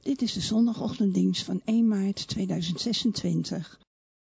Dit is de zondagochtenddienst van 1 maart 2026.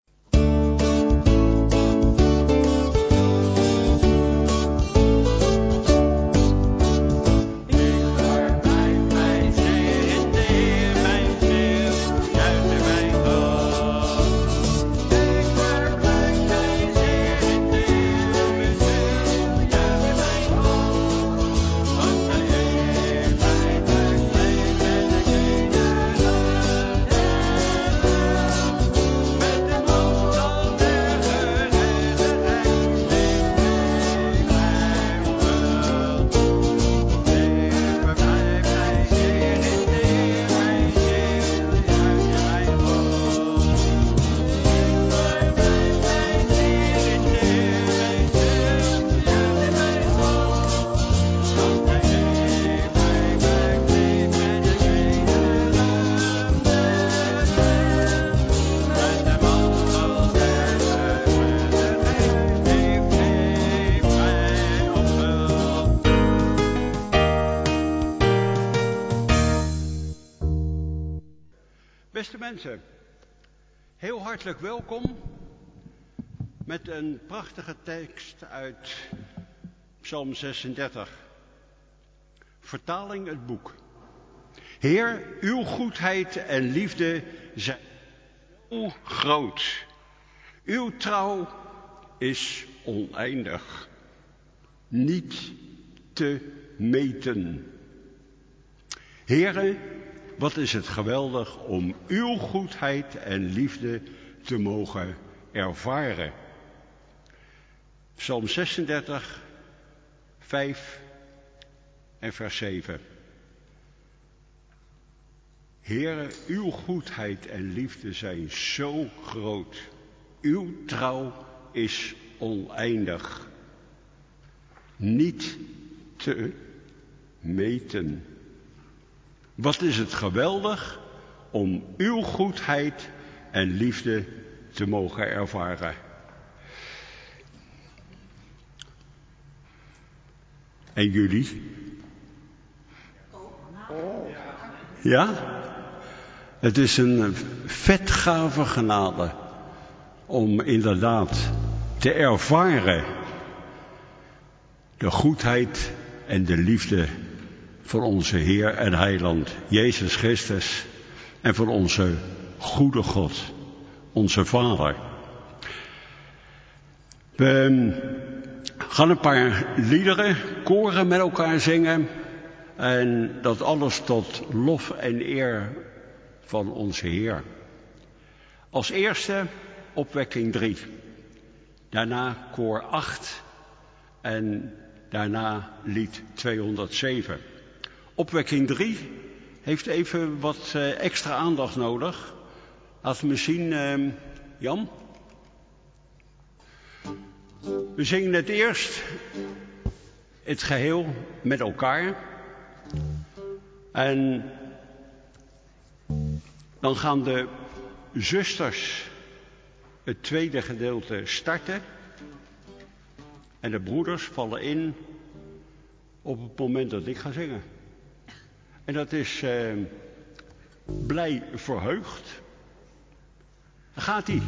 Beste mensen, heel hartelijk welkom met een prachtige tekst uit Psalm 36. Vertaling het boek. Heer, uw goedheid en liefde zijn zo groot. Uw trouw is oneindig, niet te meten. Heere, wat is het geweldig om uw goedheid en liefde te mogen ervaren. Psalm 36, 5 en vers 7. Heere, uw goedheid en liefde zijn zo groot. Uw trouw is oneindig, niet te meten. Wat is het geweldig om uw goedheid en liefde te mogen ervaren. En jullie? Ja? Het is een vetgave genade om inderdaad te ervaren de goedheid en de liefde van onze Heer en Heiland, Jezus Christus, en van onze goede God, onze Vader. We gaan een paar liederen, koren met elkaar zingen, en dat alles tot lof en eer van onze Heer. Als eerste opwekking 3, daarna koor 8 en daarna lied 207. Opwekking 3 heeft even wat extra aandacht nodig. Laten we zien, Jan. We zingen het eerst het geheel met elkaar. En dan gaan de zusters het tweede gedeelte starten. En de broeders vallen in op het moment dat ik ga zingen. En dat is blij verheugd. Daar gaat-ie.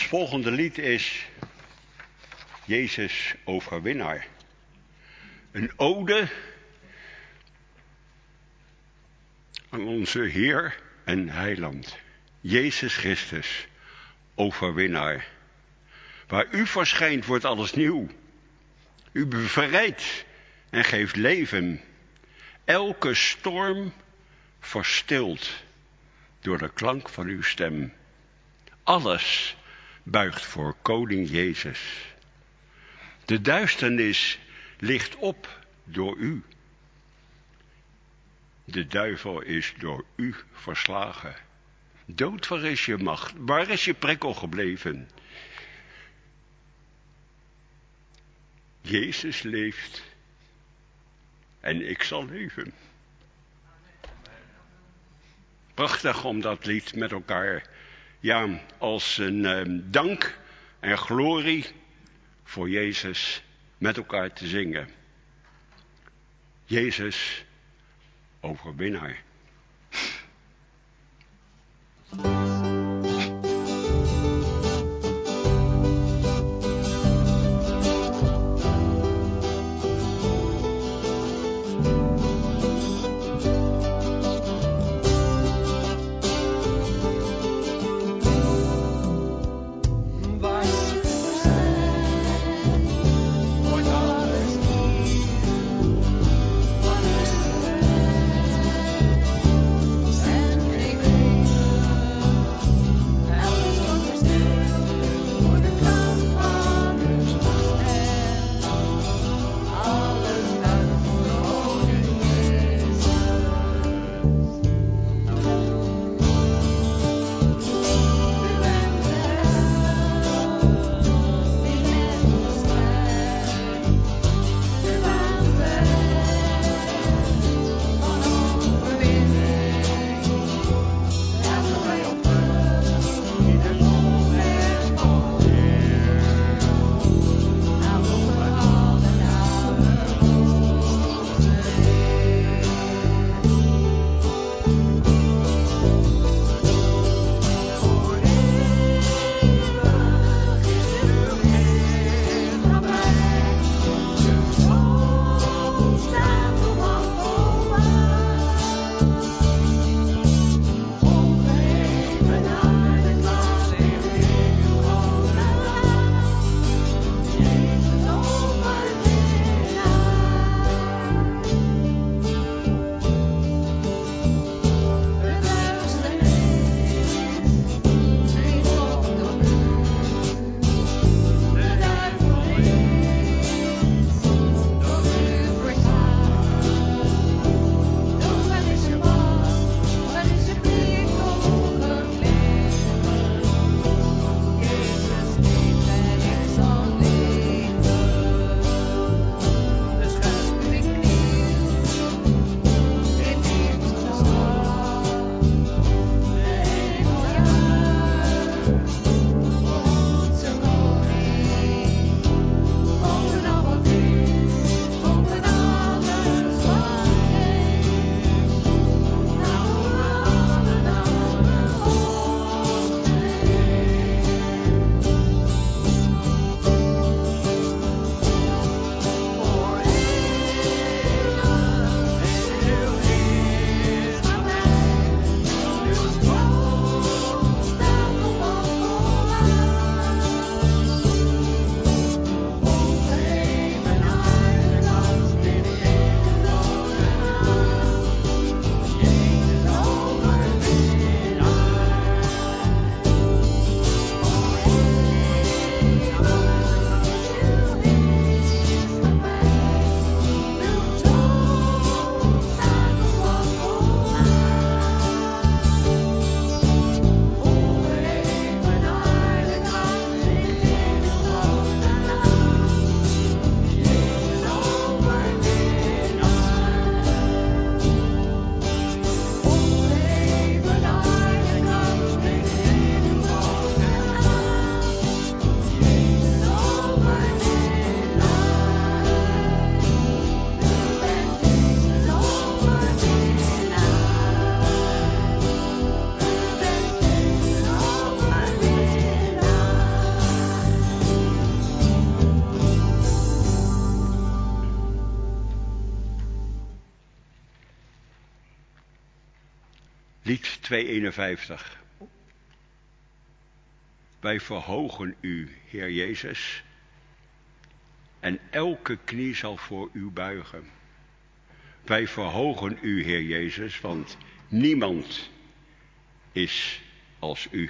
volgende lied is Jezus overwinnaar. Een ode aan onze Heer en Heiland, Jezus Christus, overwinnaar. Waar u verschijnt wordt alles nieuw. U bevrijdt en geeft leven. Elke storm verstilt door de klank van uw stem. Alles buigt voor koning Jezus. De duisternis ligt op door u. De duivel is door u verslagen. Dood, waar is je macht? Waar is je prikkel gebleven? Jezus leeft en ik zal leven. Prachtig om dat lied met elkaar, ja, als een dank en glorie voor Jezus met elkaar te zingen. Jezus, overwinnaar. Lied 251. Wij verhogen u, Heer Jezus, en elke knie zal voor u buigen. Wij verhogen u, Heer Jezus, want niemand is als u.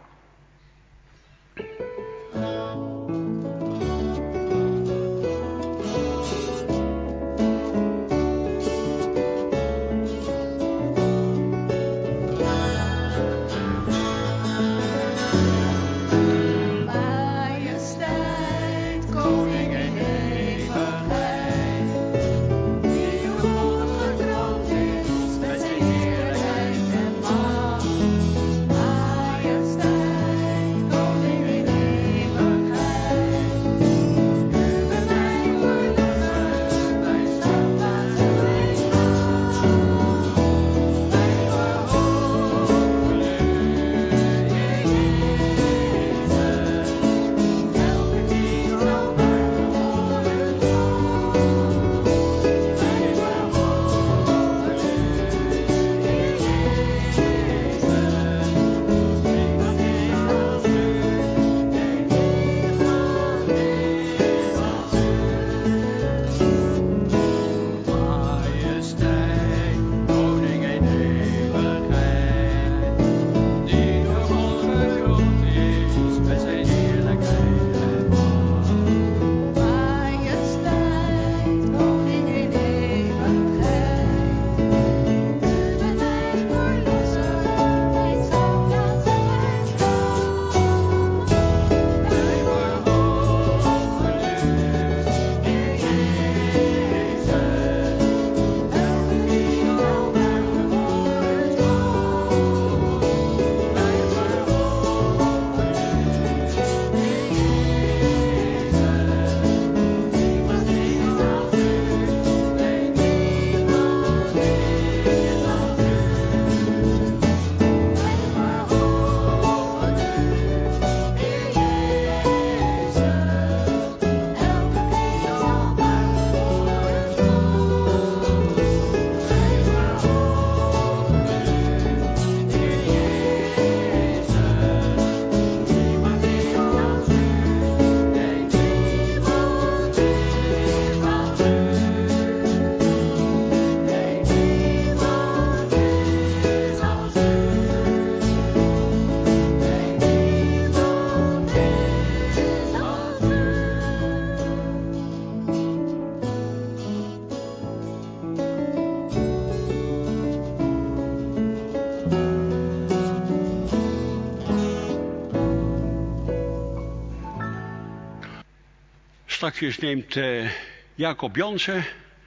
Straks neemt Jacob Jansen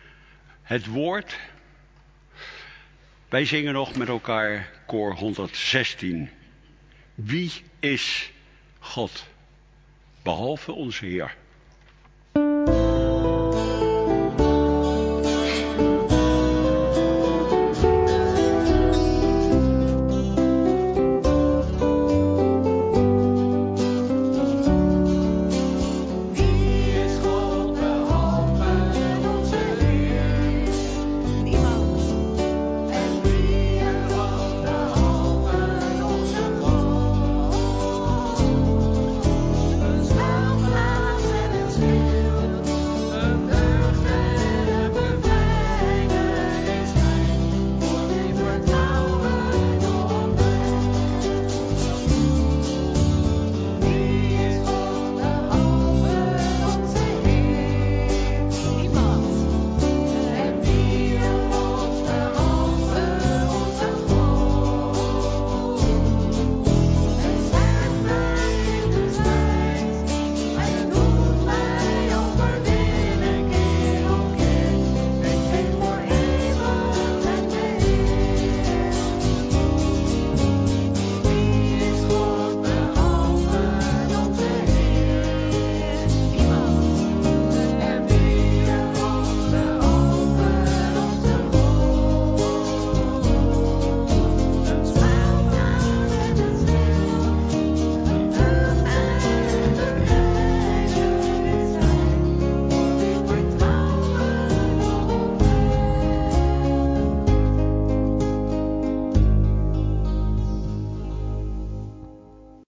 het woord. Wij zingen nog met elkaar koor 116. Wie is God, behalve onze Heer?